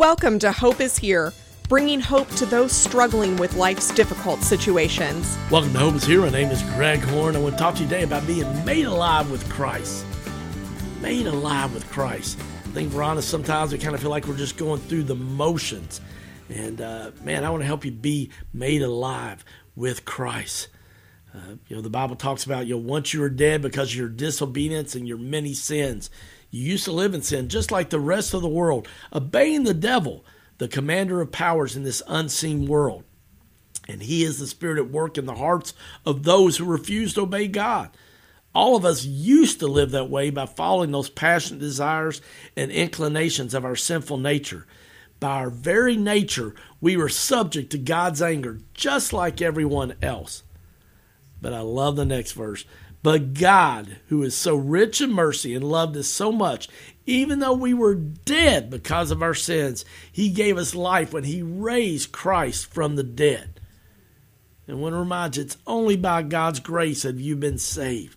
Welcome to Hope is Here, bringing hope to those struggling with life's difficult situations. Welcome to Hope is Here. My name is Greg Horn. I want to talk to you today about being made alive with Christ. Made alive with Christ. I think if we're honest, sometimes we kind of feel like we're just going through the motions. And I want to help you be made alive with Christ. The Bible talks about, once you were dead because of your disobedience and your many sins. You used to live in sin just like the rest of the world, obeying the devil, the commander of powers in this unseen world. And he is the spirit at work in the hearts of those who refuse to obey God. All of us used to live that way by following those passionate desires and inclinations of our sinful nature. By our very nature, we were subject to God's anger, just like everyone else. But I love the next verse. But God, who is so rich in mercy and loved us so much, even though we were dead because of our sins, he gave us life when he raised Christ from the dead. And I want to remind you, it's only by God's grace have you been saved.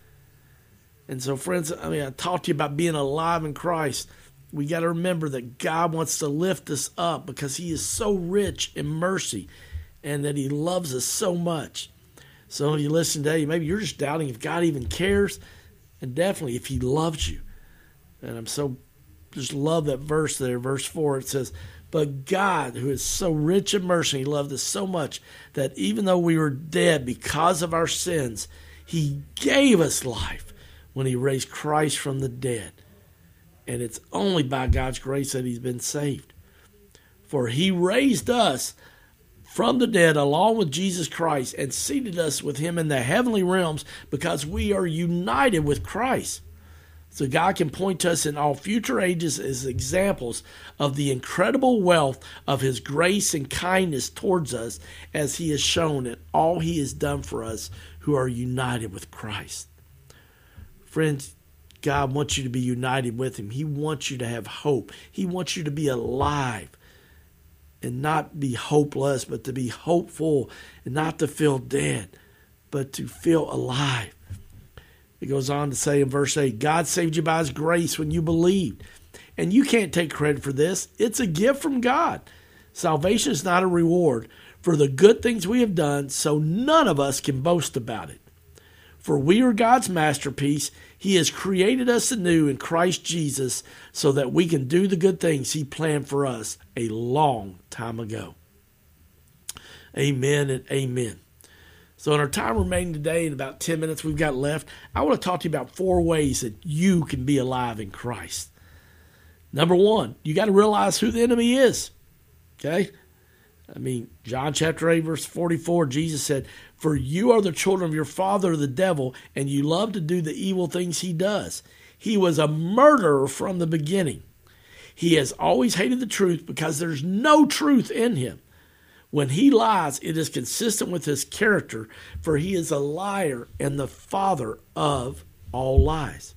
And so, friends, I talked to you about being alive in Christ. We got to remember that God wants to lift us up because he is so rich in mercy and that he loves us so much. So if you listen today, maybe you're just doubting if God even cares, and definitely if he loves you. And just love that verse there, verse 4. It says, but God, who is so rich in mercy, he loved us so much that even though we were dead because of our sins, he gave us life when he raised Christ from the dead. And it's only by God's grace that he's been saved. For he raised us from the dead along with Jesus Christ and seated us with him in the heavenly realms because we are united with Christ. So God can point to us in all future ages as examples of the incredible wealth of his grace and kindness towards us as he has shown in all he has done for us who are united with Christ. Friends, God wants you to be united with him. He wants you to have hope. He wants you to be alive and not be hopeless, but to be hopeful and not to feel dead, but to feel alive. It goes on to say in verse 8, God saved you by his grace when you believed. And you can't take credit for this. It's a gift from God. Salvation is not a reward for the good things we have done, so none of us can boast about it. For we are God's masterpiece. He has created us anew in Christ Jesus so that we can do the good things he planned for us a long time ago. Amen and amen. So in our time remaining today, in about 10 minutes we've got left, I want to talk to you about 4 ways that you can be alive in Christ. Number 1, you got to realize who the enemy is. Okay? John chapter 8, verse 44, Jesus said, for you are the children of your father, the devil, and you love to do the evil things he does. He was a murderer from the beginning. He has always hated the truth because there's no truth in him. When he lies, it is consistent with his character, for he is a liar and the father of all lies.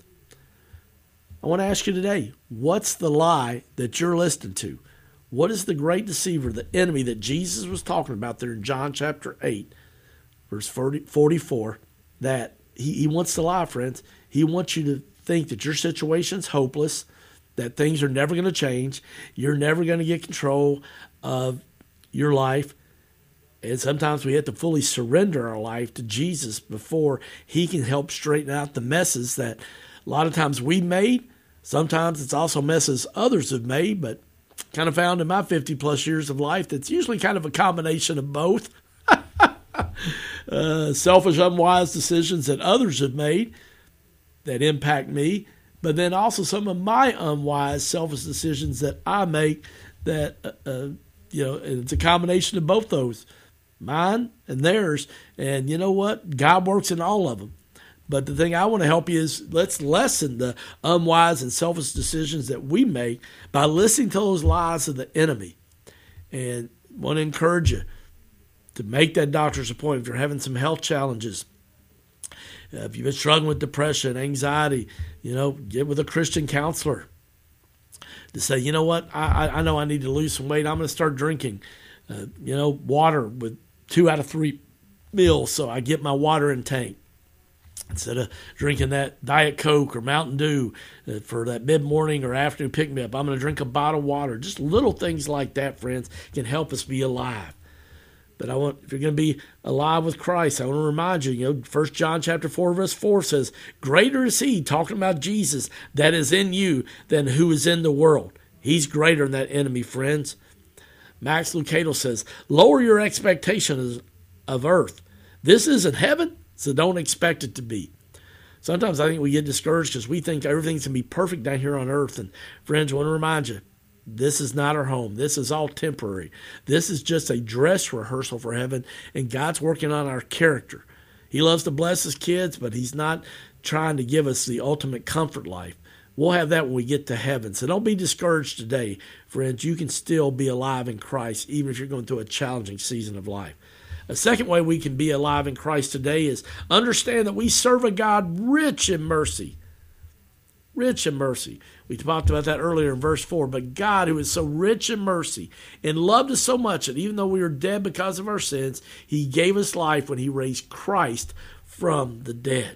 I want to ask you today, what's the lie that you're listening to? What is the great deceiver, the enemy that Jesus was talking about there in John chapter 8, verse 44, that he wants to lie, friends. He wants you to think that your situation's hopeless, that things are never going to change, you're never going to get control of your life. And sometimes we have to fully surrender our life to Jesus before he can help straighten out the messes that a lot of times we made. Sometimes it's also messes others have made, but kind of found in my 50 plus years of life that's usually kind of a combination of both. Selfish, unwise decisions that others have made that impact me, but then also some of my unwise, selfish decisions that I make that, it's a combination of both those, mine and theirs. And you know what? God works in all of them. But the thing I want to help you is let's lessen the unwise and selfish decisions that we make by listening to those lies of the enemy. And I want to encourage you to make that doctor's appointment if you're having some health challenges. If you've been struggling with depression, anxiety, get with a Christian counselor to say, you know what, I know I need to lose some weight. I'm going to start drinking, water with 2 out of 3 meals so I get my water intake. Instead of drinking that Diet Coke or Mountain Dew for that mid-morning or afternoon pick-me-up, I'm going to drink a bottle of water. Just little things like that, friends, can help us be alive. But if you're going to be alive with Christ, I want to remind you, 1 John chapter 4, verse 4 says, greater is he, talking about Jesus, that is in you than who is in the world. He's greater than that enemy, friends. Max Lucado says, lower your expectations of earth. This isn't heaven, so don't expect it to be. Sometimes I think we get discouraged because we think everything's going to be perfect down here on earth. And friends, I want to remind you, this is not our home. This is all temporary. This is just a dress rehearsal for heaven, and God's working on our character. He loves to bless his kids, but he's not trying to give us the ultimate comfort life. We'll have that when we get to heaven. So don't be discouraged today, friends. You can still be alive in Christ, even if you're going through a challenging season of life. A second way we can be alive in Christ today is understand that we serve a God rich in mercy. Rich in mercy. We talked about that earlier in verse 4. But God, who is so rich in mercy and loved us so much that even though we were dead because of our sins, he gave us life when he raised Christ from the dead.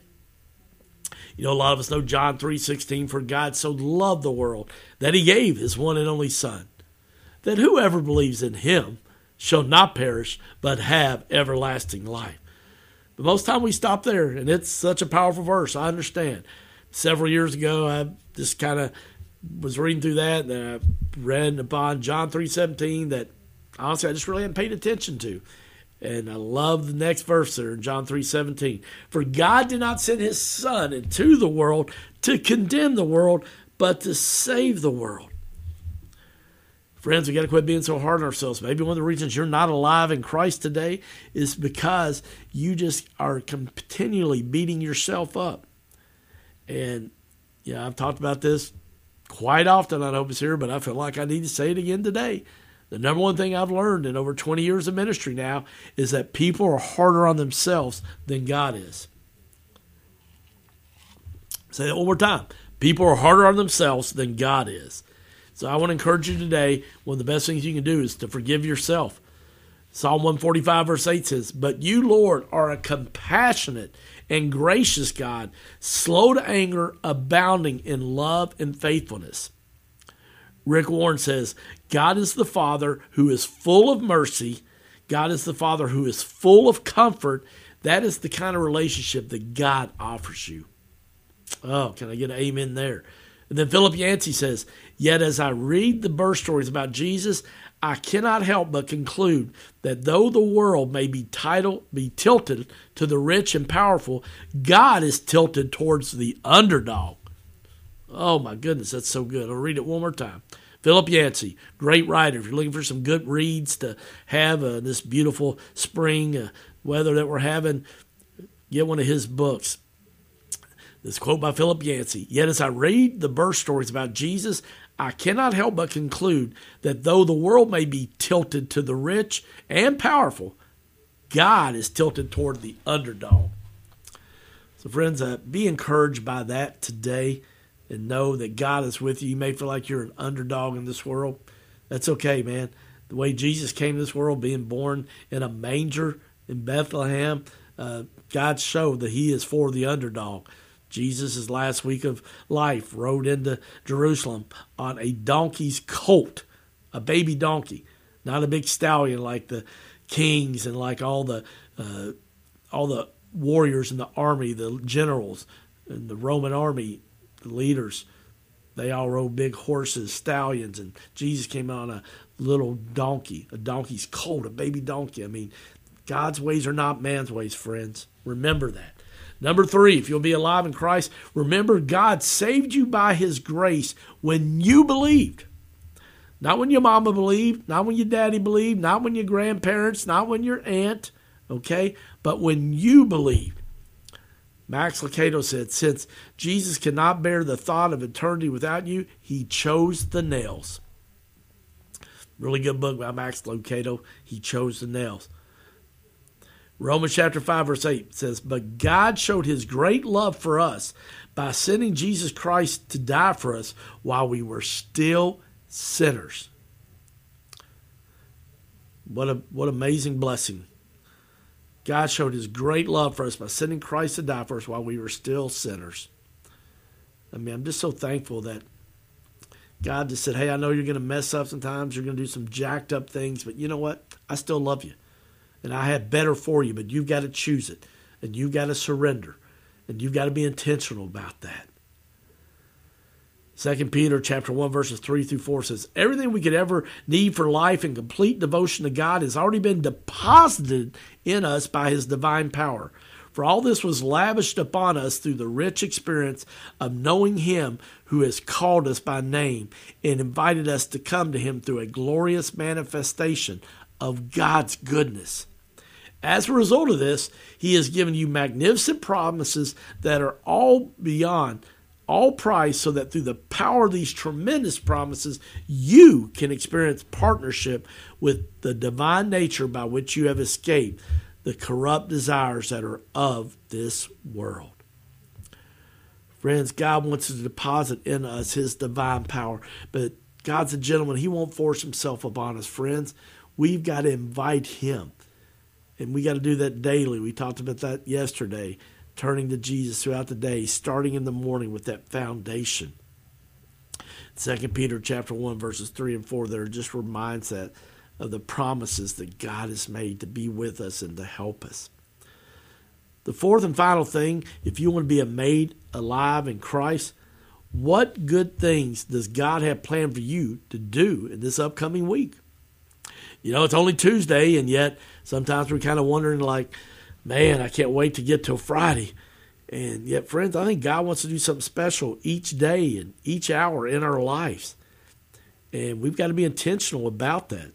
A lot of us know John 3:16, for God so loved the world that he gave his one and only Son, that whoever believes in him shall not perish, but have everlasting life. But most time we stop there, and it's such a powerful verse. I understand. Several years ago, I just kind of was reading through that, and I read upon John 3:17 that, honestly, I just really hadn't paid attention to. And I love the next verse there in John 3:17. For God did not send his Son into the world to condemn the world, but to save the world. Friends, we got to quit being so hard on ourselves. Maybe one of the reasons you're not alive in Christ today is because you just are continually beating yourself up. And, I've talked about this quite often on Opus here, but I feel like I need to say it again today. The number one thing I've learned in over 20 years of ministry now is that people are harder on themselves than God is. Say that one more time. People are harder on themselves than God is. So I want to encourage you today, one of the best things you can do is to forgive yourself. Psalm 145 verse 8 says, but you, Lord, are a compassionate and gracious God, slow to anger, abounding in love and faithfulness. Rick Warren says, God is the Father who is full of mercy. God is the Father who is full of comfort. That is the kind of relationship that God offers you. Oh, can I get an amen there? And then Philip Yancey says, yet as I read the birth stories about Jesus, I cannot help but conclude that though the world may be tilted to the rich and powerful, God is tilted towards the underdog. Oh my goodness, that's so good. I'll read it one more time. Philip Yancey, great writer. If you're looking for some good reads to have this beautiful spring weather that we're having, get one of his books. This quote by Philip Yancey, yet as I read the birth stories about Jesus, I cannot help but conclude that though the world may be tilted to the rich and powerful, God is tilted toward the underdog. So friends, be encouraged by that today and know that God is with you. You may feel like you're an underdog in this world. That's okay, man. The way Jesus came to this world, being born in a manger in Bethlehem, God showed that he is for the underdog. Jesus' last week of life rode into Jerusalem on a donkey's colt, a baby donkey, not a big stallion like the kings and like all the warriors in the army, the generals in the Roman army, the leaders. They all rode big horses, stallions, and Jesus came on a little donkey, a donkey's colt, a baby donkey. I mean, God's ways are not man's ways, friends. Remember that. Number 3, if you'll be alive in Christ, remember God saved you by his grace when you believed. Not when your mama believed, not when your daddy believed, not when your grandparents, not when your aunt, okay? But when you believed. Max Lucado said, since Jesus cannot bear the thought of eternity without you, he chose the nails. Really good book by Max Lucado. He chose the nails. Romans chapter 5 verse 8 says, but God showed his great love for us by sending Jesus Christ to die for us while we were still sinners. What amazing blessing. God showed his great love for us by sending Christ to die for us while we were still sinners. I mean, I'm just so thankful that God just said, hey, I know you're going to mess up sometimes. You're going to do some jacked up things, but you know what? I still love you. And I have better for you, but you've got to choose it. And you've got to surrender. And you've got to be intentional about that. 2 Peter chapter 1, verses 3 through 4 says, everything we could ever need for life and complete devotion to God has already been deposited in us by his divine power. For all this was lavished upon us through the rich experience of knowing him who has called us by name and invited us to come to him through a glorious manifestation of God's goodness. As a result of this, he has given you magnificent promises that are all beyond all price, so that through the power of these tremendous promises, you can experience partnership with the divine nature by which you have escaped the corrupt desires that are of this world. Friends, God wants to deposit in us his divine power, but God's a gentleman. He won't force himself upon us, friends. We've got to invite him, and we got to do that daily. We talked about that yesterday. Turning to Jesus throughout the day, starting in the morning with that foundation. 2 Peter chapter 1, verses 3 and 4 there just reminds that of the promises that God has made to be with us and to help us. The fourth and final thing, if you want to be made alive in Christ, what good things does God have planned for you to do in this upcoming week? You know, it's only Tuesday, and yet sometimes we're kind of wondering like, man, I can't wait to get till Friday. And yet, friends, I think God wants to do something special each day and each hour in our lives. And we've got to be intentional about that.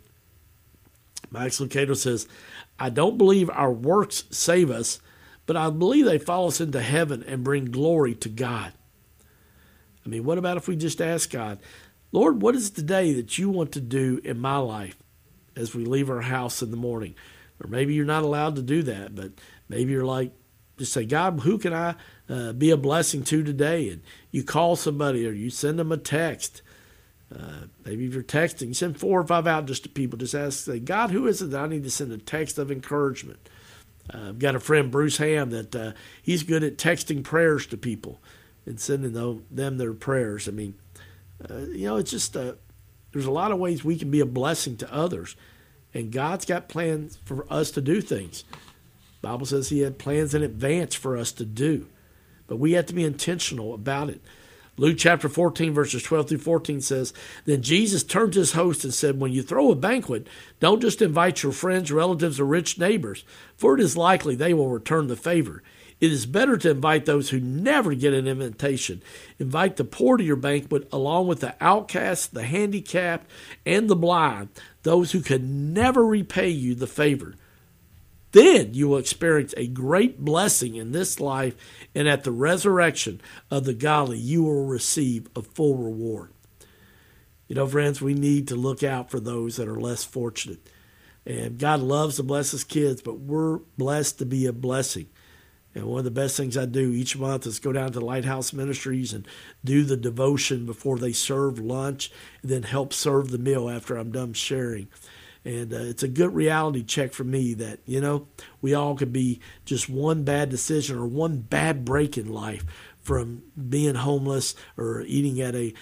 Max Lucado says, I don't believe our works save us, but I believe they follow us into heaven and bring glory to God. I mean, what about if we just ask God, Lord, what is today that you want to do in my life as we leave our house in the morning? Or maybe you're not allowed to do that, but maybe you're like, just say, God, who can I be a blessing to today? And you call somebody or you send them a text. Maybe if you're texting, you send 4 or 5 out just to people. Just ask, say, God, who is it that I need to send a text of encouragement? I've got a friend, Bruce Ham, that he's good at texting prayers to people and sending them their prayers. I mean, it's just there's a lot of ways we can be a blessing to others. And God's got plans for us to do things. The Bible says he had plans in advance for us to do. But we have to be intentional about it. Luke chapter 14, verses 12 through 14 says, Then Jesus turned to his host and said, When you throw a banquet, don't just invite your friends, relatives, or rich neighbors, for it is likely they will return the favor. It is better to invite those who never get an invitation. Invite the poor to your banquet along with the outcast, the handicapped, and the blind, those who can never repay you the favor. Then you will experience a great blessing in this life, and at the resurrection of the godly, you will receive a full reward. You know, friends, we need to look out for those that are less fortunate. And God loves to bless his kids, but we're blessed to be a blessing. And one of the best things I do each month is go down to Lighthouse Ministries and do the devotion before they serve lunch, and then help serve the meal after I'm done sharing. And it's a good reality check for me that, we all could be just one bad decision or one bad break in life from being homeless or eating at a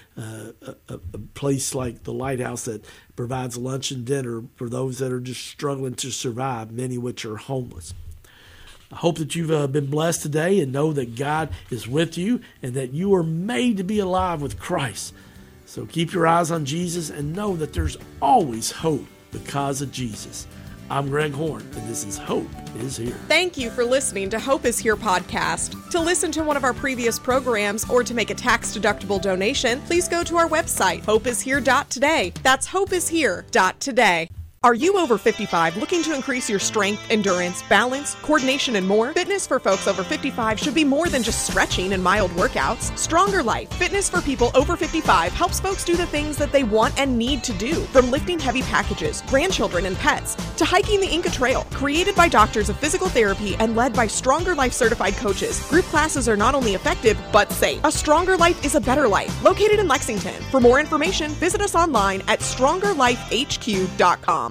place like the Lighthouse that provides lunch and dinner for those that are just struggling to survive, many which are homeless. I hope that you've been blessed today and know that God is with you and that you are made to be alive with Christ. So keep your eyes on Jesus and know that there's always hope because of Jesus. I'm Greg Horn, and this is Hope is Here. Thank you for listening to Hope is Here podcast. To listen to one of our previous programs or to make a tax-deductible donation, please go to our website, hopeishere.today. That's hopeishere.today. Are you over 55 looking to increase your strength, endurance, balance, coordination, and more? Fitness for folks over 55 should be more than just stretching and mild workouts. Stronger Life, fitness for people over 55, helps folks do the things that they want and need to do. From lifting heavy packages, grandchildren, and pets, to hiking the Inca Trail. Created by doctors of physical therapy and led by Stronger Life certified coaches, group classes are not only effective, but safe. A Stronger Life is a better life. Located in Lexington. For more information, visit us online at strongerlifehq.com.